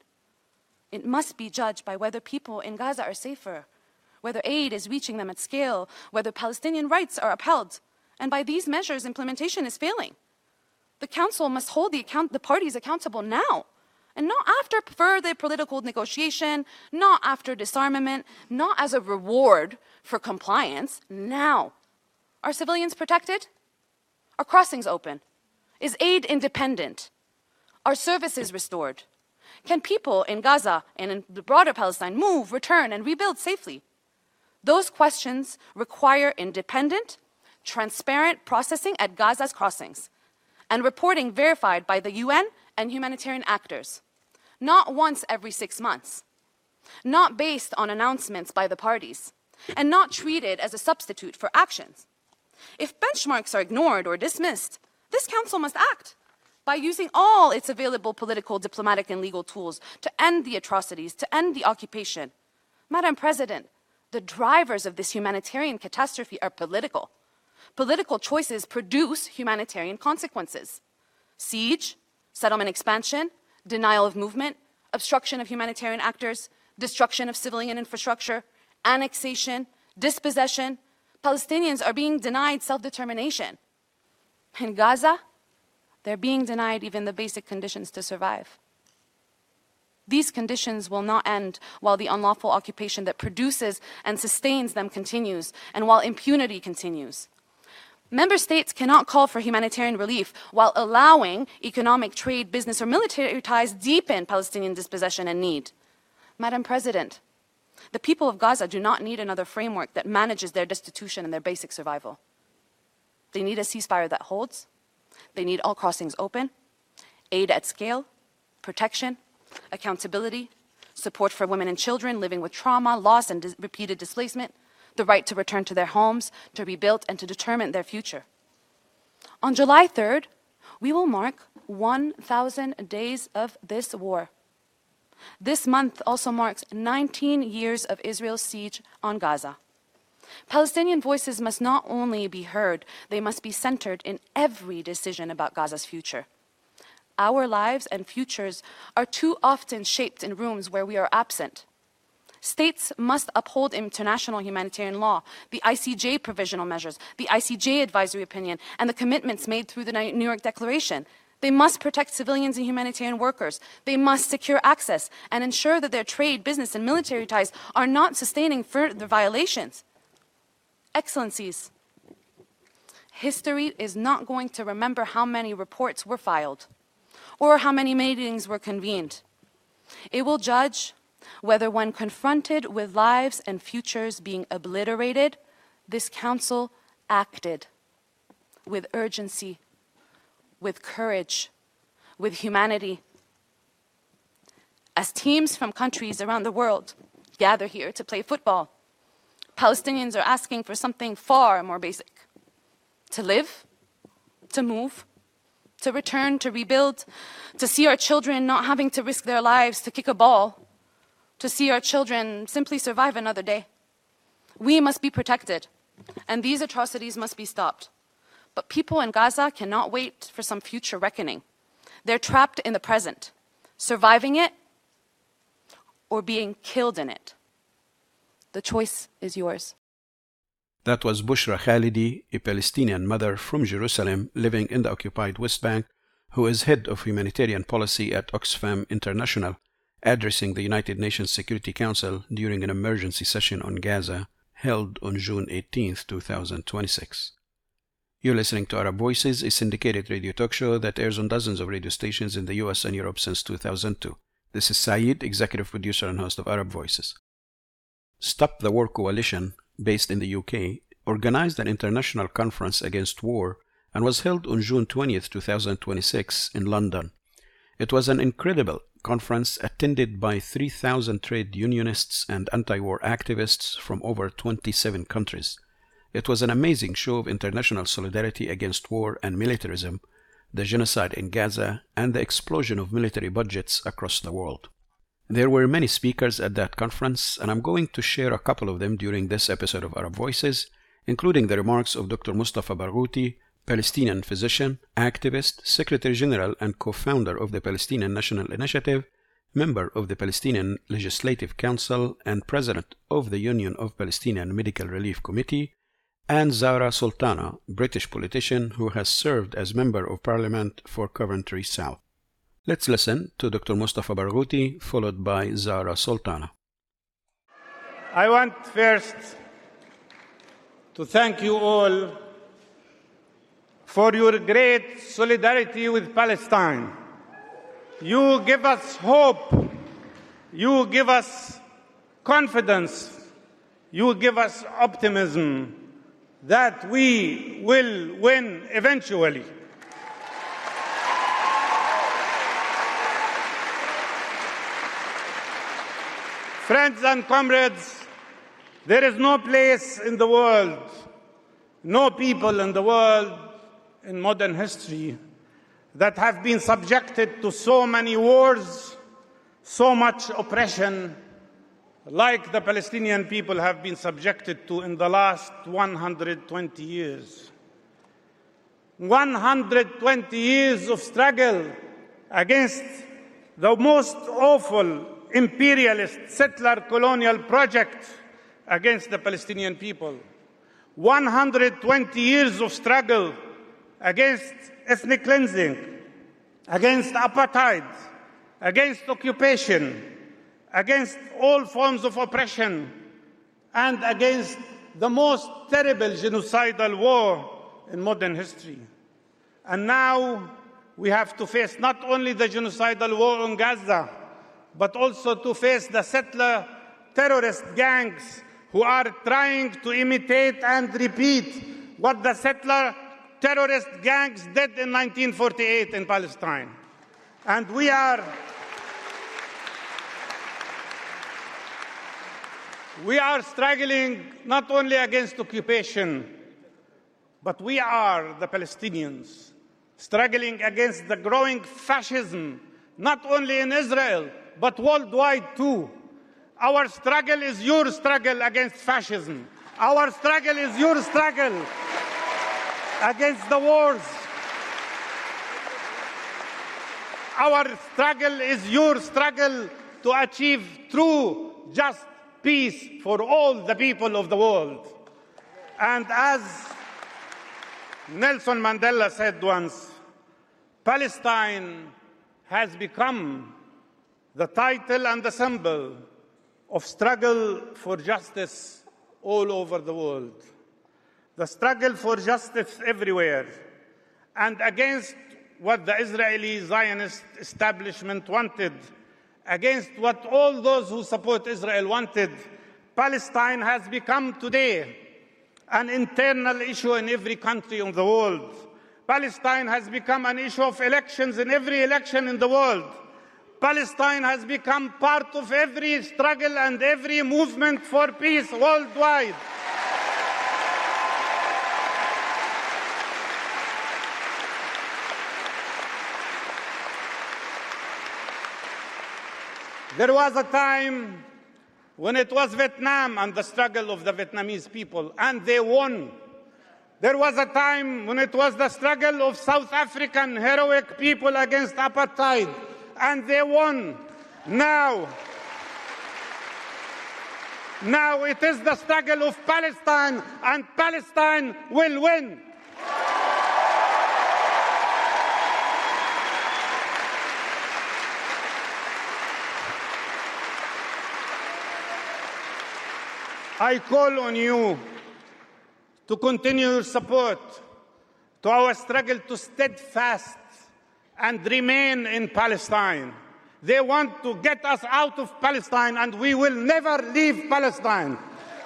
It must be judged by whether people in Gaza are safer, whether aid is reaching them at scale, whether Palestinian rights are upheld. And by these measures, implementation is failing. The Council must hold the, account- the parties accountable now, and not after further political negotiation, not after disarmament, not as a reward for compliance, now. Are civilians protected? Are crossings open? Is aid independent? Are services restored? Can people in Gaza and in the broader Palestine move, return, and rebuild safely? Those questions require independent, transparent processing at Gaza's crossings and reporting verified by the U N and humanitarian actors, not once every six months, not based on announcements by the parties, and not treated as a substitute for actions. If benchmarks are ignored or dismissed, this Council must act by using all its available political, diplomatic, and legal tools to end the atrocities, to end the occupation. Madam President, the drivers of this humanitarian catastrophe are political. Political choices produce humanitarian consequences. Siege, settlement expansion, denial of movement, obstruction of humanitarian actors, destruction of civilian infrastructure, annexation, dispossession. Palestinians are being denied self-determination. In Gaza, they're being denied even the basic conditions to survive. These conditions will not end while the unlawful occupation that produces and sustains them continues, and while impunity continues. Member states cannot call for humanitarian relief while allowing economic, trade, business, or military ties deepen Palestinian dispossession and need. Madam President, the people of Gaza do not need another framework that manages their destitution and their basic survival. They need a ceasefire that holds. They need all crossings open, aid at scale, protection, accountability, support for women and children living with trauma, loss, and dis- repeated displacement, the right to return to their homes, to rebuild, and to determine their future. On July third, we will mark one thousand days of this war. This month also marks nineteen years of Israel's siege on Gaza. Palestinian voices must not only be heard, they must be centered in every decision about Gaza's future. Our lives and futures are too often shaped in rooms where we are absent. States must uphold international humanitarian law, the I C J provisional measures, the I C J advisory opinion, and the commitments made through the New York Declaration. They must protect civilians and humanitarian workers. They must secure access and ensure that their trade, business, and military ties are not sustaining further violations. Excellencies, history is not going to remember how many reports were filed or how many meetings were convened. It will judge whether, when confronted with lives and futures being obliterated, this Council acted with urgency, with courage, with humanity. As teams from countries around the world gather here to play football, Palestinians are asking for something far more basic: to live, to move, to return, to rebuild, to see our children not having to risk their lives to kick a ball, to see our children simply survive another day. We must be protected, and these atrocities must be stopped. But people in Gaza cannot wait for some future reckoning. They're trapped in the present, surviving it or being killed in it. The choice is yours. That was Bushra Khalidi, a Palestinian mother from Jerusalem living in the occupied West Bank, who is head of humanitarian policy at Oxfam International, addressing the United Nations Security Council during an emergency session on Gaza held on June eighteenth, two thousand twenty-six. You're listening to Arab Voices, a syndicated radio talk show that airs on dozens of radio stations in the U S and Europe since two thousand two. This is Saeed, executive producer and host of Arab Voices. Stop the War Coalition, based in the U K, organized an international conference against war and was held on June twentieth, two thousand twenty-six in London. It was an incredible conference attended by three thousand trade unionists and anti-war activists from over twenty-seven countries. It was an amazing show of international solidarity against war and militarism, the genocide in Gaza, and the explosion of military budgets across the world. There were many speakers at that conference, and I'm going to share a couple of them during this episode of Arab Voices, including the remarks of Doctor Mustafa Barghouti, Palestinian physician, activist, Secretary General and co-founder of the Palestinian National Initiative, member of the Palestinian Legislative Council and president of the Union of Palestinian Medical Relief Committee, and Zahra Sultana, British politician who has served as Member of Parliament for Coventry South. Let's listen to Doctor Mustafa Barghouti, followed by Zahra Sultana. I want first to thank you all for your great solidarity with Palestine. You give us hope. You give us confidence. You give us optimism that we will win eventually. Friends and comrades, there is no place in the world, no people in the world in modern history that have been subjected to so many wars, so much oppression, like the Palestinian people have been subjected to in the last one hundred twenty years. one hundred twenty years of struggle against the most awful imperialist settler colonial project against the Palestinian people. one hundred twenty years of struggle against ethnic cleansing, against apartheid, against occupation, against all forms of oppression, and against the most terrible genocidal war in modern history. And now we have to face not only the genocidal war on Gaza, but also to face the settler terrorist gangs who are trying to imitate and repeat what the settler terrorist gangs did in nineteen forty-eight in Palestine. And we are, we are struggling not only against occupation, but we are, the Palestinians, struggling against the growing fascism, not only in Israel, but worldwide too. Our struggle is your struggle against fascism. Our struggle is your struggle against the wars. Our struggle is your struggle to achieve true, just peace for all the people of the world. And as Nelson Mandela said once, Palestine has become the title and the symbol of struggle for justice all over the world. The struggle for justice everywhere, and against what the Israeli Zionist establishment wanted, against what all those who support Israel wanted, Palestine has become today an internal issue in every country in the world. Palestine has become an issue of elections in every election in the world. Palestine has become part of every struggle and every movement for peace worldwide. There was a time when it was Vietnam and the struggle of the Vietnamese people, and they won. There was a time when it was the struggle of South African heroic people against apartheid, and they won. Now, Now it is the struggle of Palestine, and Palestine will win. I call on you to continue your support to our struggle to steadfast and remain in Palestine. They want to get us out of Palestine, and we will never leave Palestine.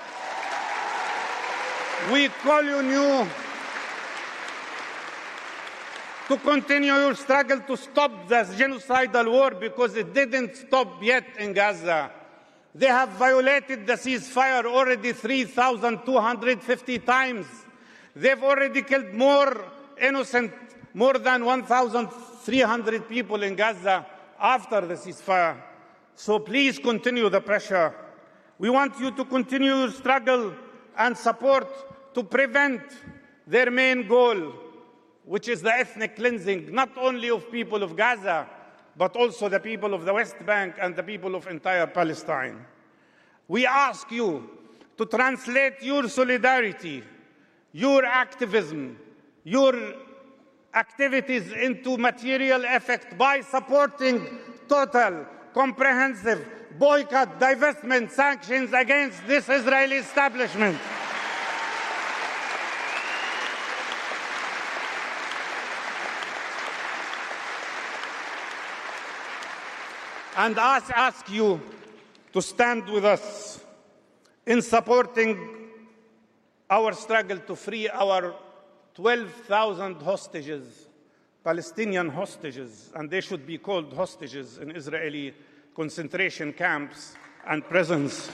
We call on you to continue your struggle to stop the genocidal war, because it didn't stop yet in Gaza. They have violated the ceasefire already three thousand two hundred fifty times. They've already killed more innocent, more than one thousand three hundred people in Gaza after the ceasefire. So please continue the pressure. We want you to continue your struggle and support to prevent their main goal, which is the ethnic cleansing, not only of people of Gaza, but also the people of the West Bank and the people of entire Palestine. We ask you to translate your solidarity, your activism, your activities into material effect by supporting total, comprehensive boycott, divestment, sanctions against this Israeli establishment. And I ask you to stand with us in supporting our struggle to free our twelve thousand hostages, Palestinian hostages, and they should be called hostages in Israeli concentration camps and prisons.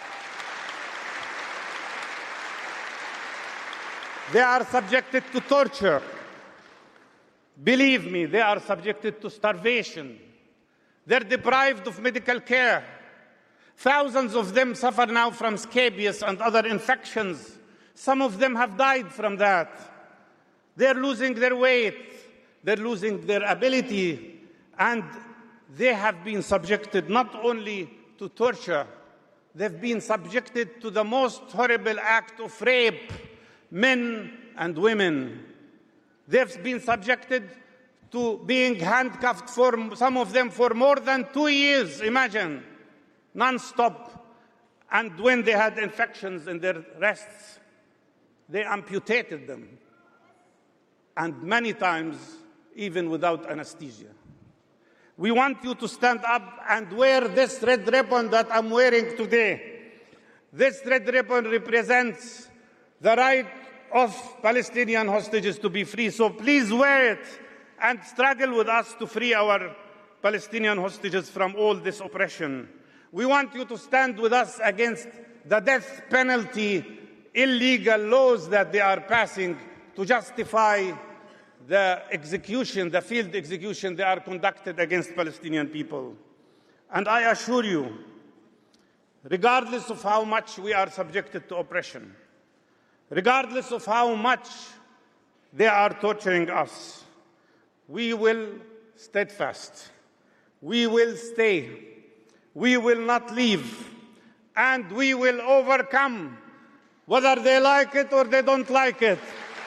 They are subjected to torture. Believe me, they are subjected to starvation. They're deprived of medical care. Thousands of them suffer now from scabies and other infections. Some of them have died from that. They're losing their weight. They're losing their ability. And they have been subjected not only to torture, they've been subjected to the most horrible act of rape, men and women. They've been subjected to being handcuffed, for some of them, for more than two years, imagine, non-stop. And when they had infections in their wrists, they amputated them, and many times even without anesthesia. We want you to stand up and wear this red ribbon that I'm wearing today. This red ribbon represents the right of Palestinian hostages to be free, so please wear it and struggle with us to free our Palestinian hostages from all this oppression. We want you to stand with us against the death penalty, illegal laws that they are passing to justify the execution, the field execution they are conducted against Palestinian people. And I assure you, regardless of how much we are subjected to oppression, regardless of how much they are torturing us, we will steadfast. We will stay. We will not leave. And we will overcome, whether they like it or they don't like it.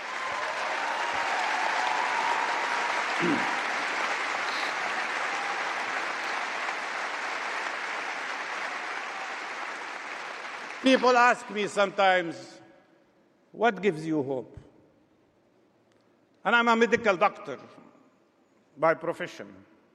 People ask me sometimes, what gives you hope? And I'm a medical doctor by profession.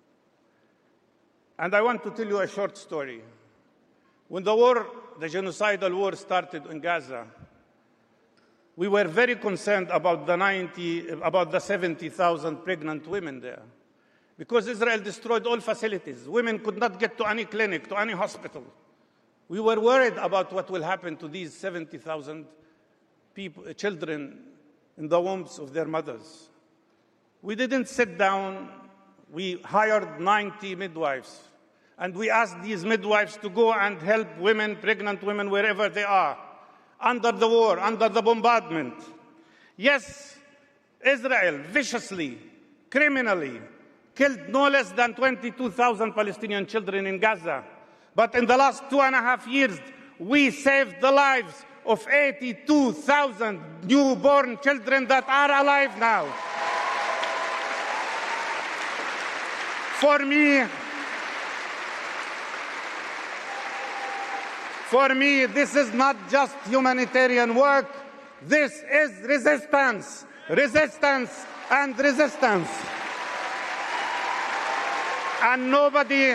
And I want to tell you a short story. When the war, the genocidal war started in Gaza, we were very concerned about the ninety, about the seventy thousand pregnant women there, because Israel destroyed all facilities. Women could not get to any clinic, to any hospital. We were worried about what will happen to these seventy thousand people, children in the wombs of their mothers. We didn't sit down. We hired ninety midwives, and we asked these midwives to go and help women, pregnant women, wherever they are, under the war, under the bombardment. Yes, Israel viciously, criminally killed no less than twenty-two thousand Palestinian children in Gaza. But in the last two and a half years, we saved the lives of eighty-two thousand newborn children that are alive now. For me, for me, this is not just humanitarian work. This is resistance, resistance, and resistance. And nobody,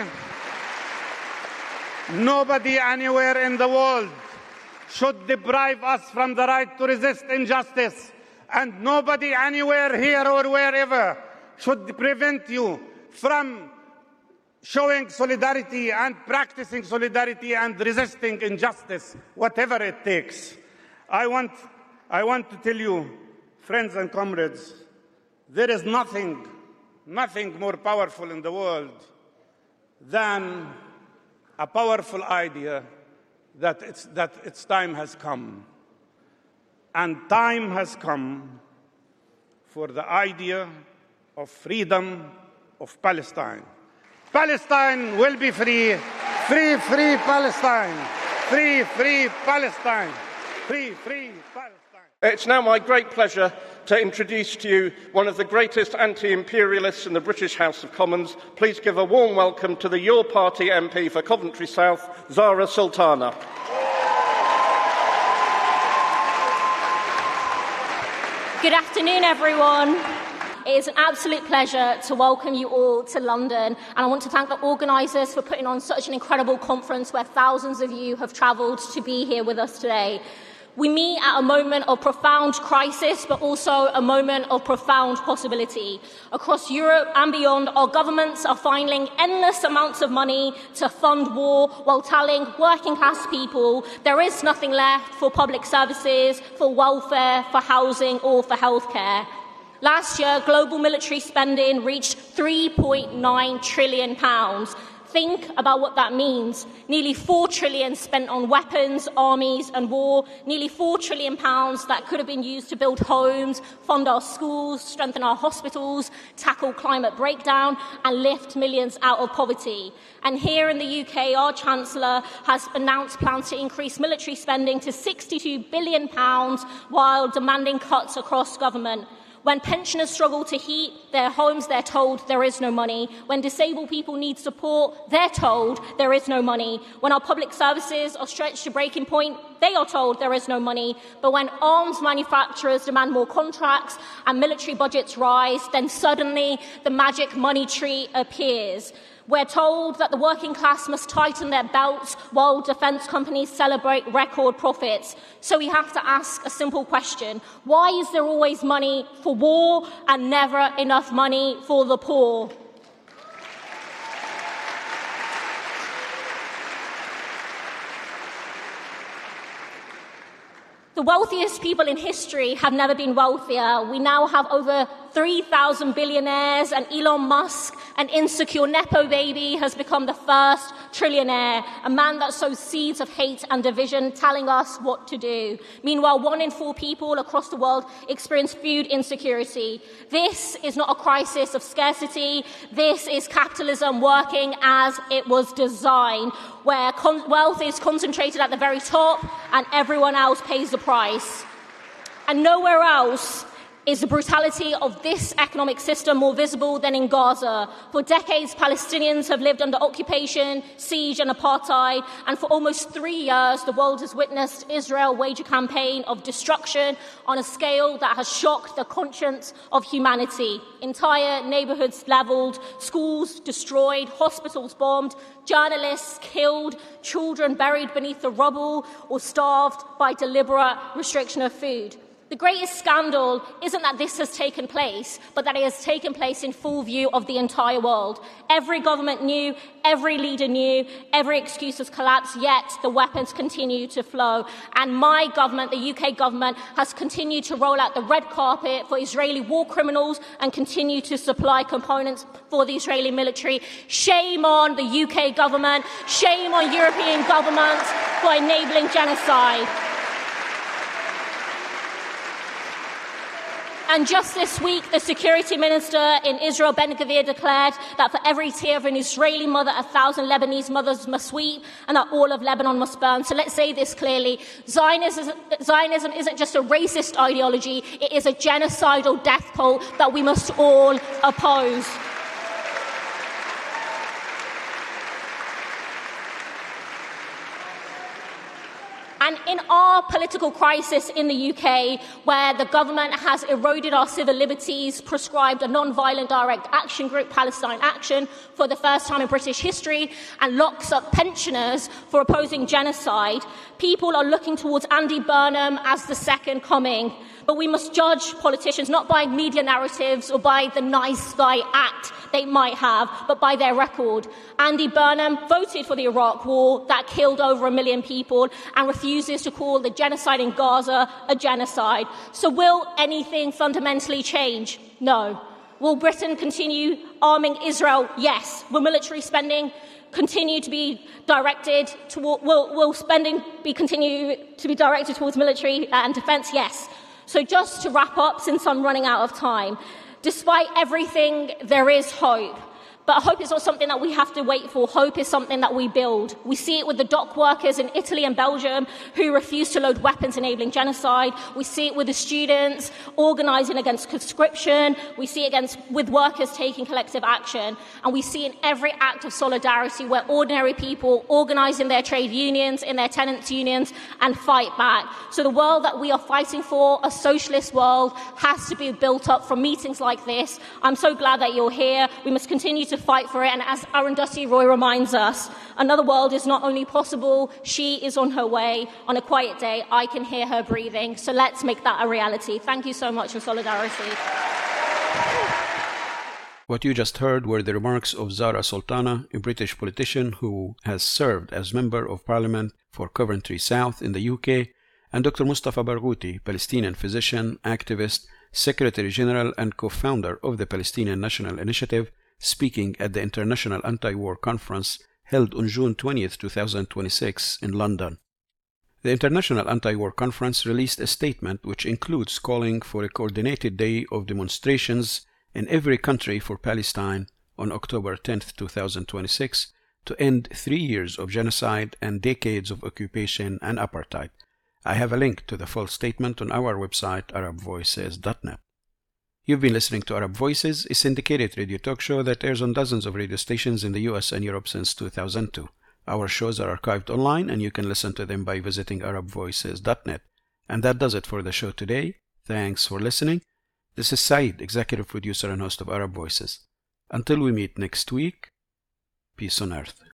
nobody anywhere in the world should deprive us from the right to resist injustice. And nobody anywhere here or wherever should prevent you from showing solidarity and practicing solidarity and resisting injustice, whatever it takes. I want, I want to tell you, friends and comrades, there is nothing, nothing more powerful in the world than a powerful idea that it's, that its time has come. And time has come for the idea of freedom of Palestine. Palestine will be free. Free, free Palestine. Free, free Palestine. Free, free Palestine. It's now my great pleasure to introduce to you one of the greatest anti-imperialists in the British House of Commons. Please give a warm welcome to the Your Party M P for Coventry South, Zahra Sultana. Good afternoon, everyone. It is an absolute pleasure to welcome you all to London, and I want to thank the organisers for putting on such an incredible conference where thousands of you have travelled to be here with us today. We meet at a moment of profound crisis, but also a moment of profound possibility. Across Europe and beyond, our governments are finding endless amounts of money to fund war while telling working-class people there is nothing left for public services, for welfare, for housing or for healthcare. Last year, global military spending reached three point nine trillion pounds. Think about what that means. Nearly four trillion pounds spent on weapons, armies and war. Nearly four trillion pounds that could have been used to build homes, fund our schools, strengthen our hospitals, tackle climate breakdown and lift millions out of poverty. And here in the U K, our Chancellor has announced plans to increase military spending to sixty-two billion pounds while demanding cuts across government. When pensioners struggle to heat their homes, they're told there is no money. When disabled people need support, they're told there is no money. When our public services are stretched to breaking point, they are told there is no money. But when arms manufacturers demand more contracts and military budgets rise, then suddenly the magic money tree appears. We're told that the working class must tighten their belts while defence companies celebrate record profits. So we have to ask a simple question. Why is there always money for war and never enough money for the poor? The wealthiest people in history have never been wealthier. We now have over three thousand billionaires, and Elon Musk, an insecure Nepo baby, has become the first trillionaire, a man that sows seeds of hate and division, telling us what to do. Meanwhile, one in four people across the world experience food insecurity. This is not a crisis of scarcity. This is capitalism working as it was designed, where con- wealth is concentrated at the very top and everyone else pays the price. And nowhere else is the brutality of this economic system more visible than in Gaza. For decades, Palestinians have lived under occupation, siege and apartheid, and for almost three years, the world has witnessed Israel wage a campaign of destruction on a scale that has shocked the conscience of humanity. Entire neighbourhoods levelled, schools destroyed, hospitals bombed, journalists killed, children buried beneath the rubble or starved by deliberate restriction of food. The greatest scandal isn't that this has taken place, but that it has taken place in full view of the entire world. Every government knew, every leader knew, every excuse has collapsed, yet the weapons continue to flow. And my government, the U K government, has continued to roll out the red carpet for Israeli war criminals and continue to supply components for the Israeli military. Shame on the U K government, shame on European governments for enabling genocide. And just this week, the security minister in Israel, Ben-Gvir, declared that for every tear of an Israeli mother, a thousand Lebanese mothers must weep, and that all of Lebanon must burn. So let's say this clearly. Zionism, Zionism isn't just a racist ideology, it is a genocidal death cult that we must all oppose. And in our political crisis in the U K, where the government has eroded our civil liberties, prescribed a non-violent direct action group, Palestine Action, for the first time in British history, and locks up pensioners for opposing genocide, people are looking towards Andy Burnham as the second coming. But we must judge politicians not by media narratives or by the nice guy act they might have, but by their record. Andy Burnham voted for the Iraq War that killed over a million people and refuses to call the genocide in Gaza a genocide. So will anything fundamentally change? No. Will Britain continue arming Israel? Yes. Will military spending continue to be directed toward, will, will spending be continue to be directed towards military and defence? Yes. So just to wrap up, since I'm running out of time, despite everything, there is hope. But hope is not something that we have to wait for. Hope is something that we build. We see it with the dock workers in Italy and Belgium who refuse to load weapons enabling genocide. We see it with the students organising against conscription. We see it against, with workers taking collective action. And we see in every act of solidarity where ordinary people organise in their trade unions, in their tenants' unions, and fight back. So the world that we are fighting for, a socialist world, has to be built up from meetings like this. I'm so glad that you're here. We must continue to to fight for it, and as Arundhati Roy reminds us, another world is not only possible, she is on her way. On a quiet day, I can hear her breathing. So let's make that a reality. Thank you so much for solidarity. What you just heard were the remarks of Zara Sultana, a British politician who has served as Member of Parliament for Coventry South in the U K, and Doctor Mustafa Barghouti, Palestinian physician, activist, Secretary General and co-founder of the Palestinian National Initiative, speaking at the International Anti-War Conference held on June twentieth, twenty twenty-six in London. The International Anti-War Conference released a statement which includes calling for a coordinated day of demonstrations in every country for Palestine on October tenth, twenty twenty-six to end three years of genocide and decades of occupation and apartheid. I have a link to the full statement on our website, arab voices dot net. You've been listening to Arab Voices, a syndicated radio talk show that airs on dozens of radio stations in the U S and Europe since two thousand two. Our shows are archived online, and you can listen to them by visiting arab voices dot net. And that does it for the show today. Thanks for listening. This is Saeed, executive producer and host of Arab Voices. Until we meet next week, peace on earth.